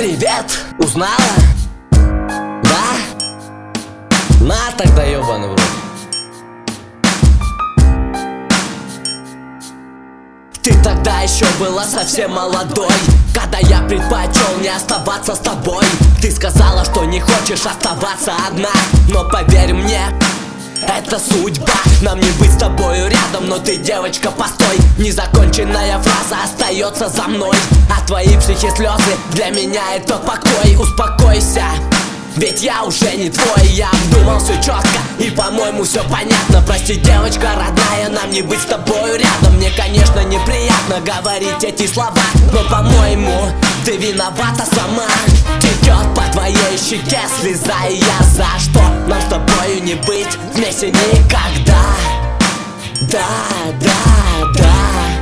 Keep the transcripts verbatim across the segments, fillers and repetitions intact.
Привет, узнала? Да? На тогда, ёбаный в рот. Ты тогда еще была совсем молодой, когда я предпочел не оставаться с тобой. Ты сказала, что не хочешь оставаться одна, но поверь мне, это судьба, нам не быть с тобою рядом. Но ты, девочка, постой, незаконченная фраза остается за мной. А твои психи слезы для меня это покой. Успокойся, ведь я уже не твой. Я обдумал все четко и, по-моему, все понятно. Прости, девочка родная, нам не быть с тобою рядом. Мне, конечно, неприятно говорить эти слова, но, по-моему, ты виновата сама. Течет по твоей щеке слеза, и я за что нам с тобою не быть вместе никогда. Да, да, да.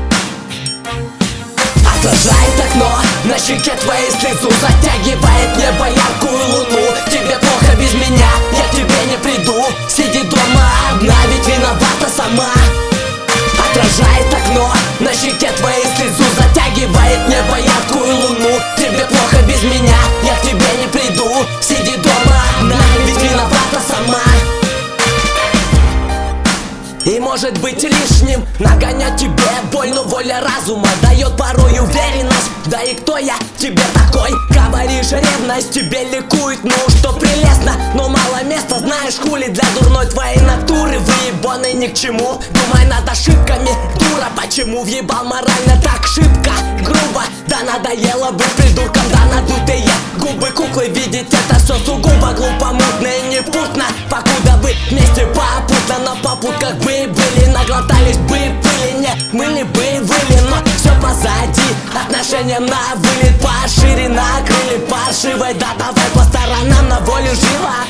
Отражает окно на щеке твоей слезу, затягивает небо яркую луну. Тебе плохо без меня, я к тебе не приду. Сиди дома одна, ведь виновата сама. Отражает окно на щеке твоей слезу, затягивает небо яркую луну. Тебе плохо без меня, я к тебе не приду. Сиди дома одна, ведь виновата сама. И может быть лишним нагонять тебе боль, но воля разума дает порой уверенность. Да и кто я тебе такой? Говоришь, ревность тебе ликует, ну что прелестно, но мало места, знаешь, хули для дурной твоей натуры. Выебаной ни к чему, думай над ошибками, дура. Почему въебал морально так шибко, грубо? Да надоело быть придурком, да надутые губы куклы. Видеть это все сугубо глупо, мутно и непутно. Покуда вы вместе попутно на попутках бы были, наглотались бы пыли, не мыли бы выли, но все позади. Отношения на вылет пошире накрыли паршивой. Да давай по сторонам, на волю жила.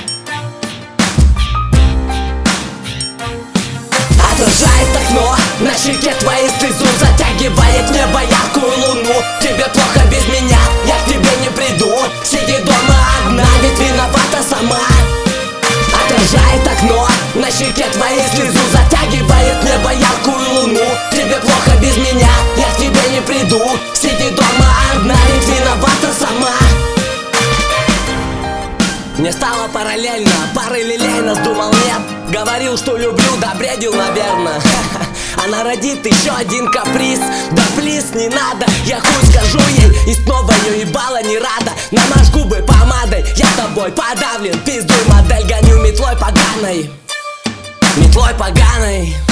Отражает окно на щеке твоей слезу, затягивает небо яркую луну. Тебе плохо без меня, я к тебе не приду. Сиди дома одна, ведь виновата сама. Отражает окно на щеке твоей слезу, затягивает небо яркую луну. Тебе плохо без меня, я к тебе не приду. Сиди дома одна, ведь виновата сама. Мне стало параллельно, параллельно сдумал нет. Говорил, что люблю, да бредил, наверное. Она родит еще один каприз. Да плиз, не надо, я хуй скажу ей. И снова ее ебало не рада. Намажь губы помадой, я тобой подавлен. Пиздуй, модель, гоню метлой поганой. Метлой поганой.